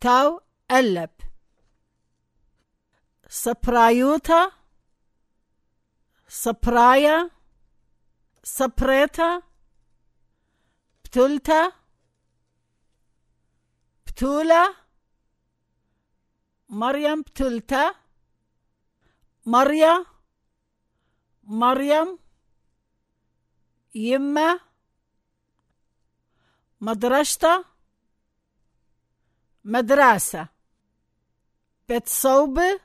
تاو ألب. سبرايوتا، سبرايا، سبريتا، بتولتا، بتولا، مريم بتولتا، مريا، مريم، يمة، مدرشتا، مدرسة، بيت صوب،